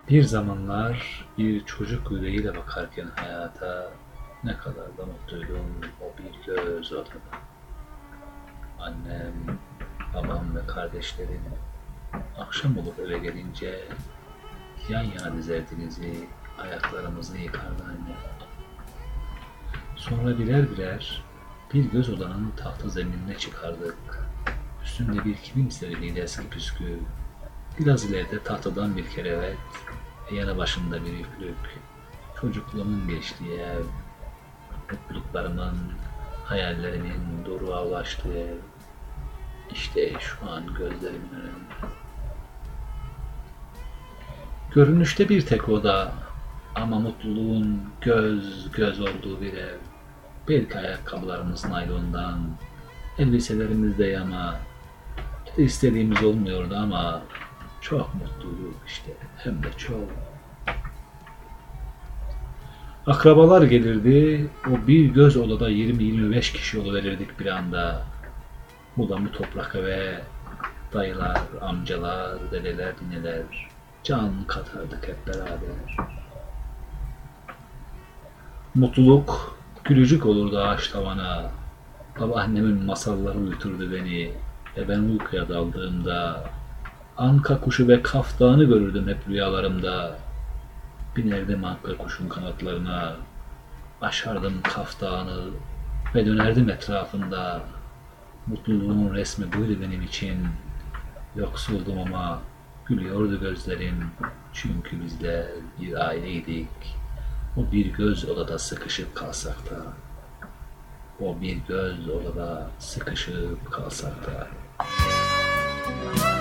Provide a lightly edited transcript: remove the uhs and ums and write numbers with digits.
Bir zamanlar bir çocuk yüreğiyle bakarken hayata ne kadar da mutluydum o bir göz odada. Annem, babam ve kardeşlerim akşam olup eve gelince yan yana dizerdinizi, ayaklarımızı yıkardı anne. Sonra birer birer bir göz odanın tahta zeminine çıkardık. Üstünde bir kilim seriliydi eski püskü. Biraz ileride tahtadan bir kerevet, yanı başında bir yüklük. Çocukluğumun geçtiği ev, mutluluklarımın, hayallerimin doruğa ulaştığı ev. İşte şu an gözlerimin önünde. Görünüşte bir tek oda ama mutluluğun göz göz olduğu bir ev. Belki ayakkabılarımız naylondan, elbiselerimiz de yama. İstediğimiz olmuyordu ama çok mutluyduk işte, hem de çok. Akrabalar gelirdi, o bir göz odada 20-25 kişi oluverirdik bir anda. Bu da bu toprak eve dayılar, amcalar, dedeler, nineler can katardık hep beraber. Mutluluk gülücük olurdu ağaç tavana. Babaannemin masalları uyuturdu beni ve ben uykuya daldığımda anka kuşu ve kaftanı görürdüm hep rüyalarımda. Binerdim anka kuşun kanatlarına, aşardım kaftanı ve dönerdim etrafında. Mutluluğun resmi buydu benim için. Yoksuldum ama gülüyordu gözlerim. Çünkü bizler bir aileydik. O bir göz odada sıkışıp kalsak da. O bir göz odada sıkışıp kalsak da.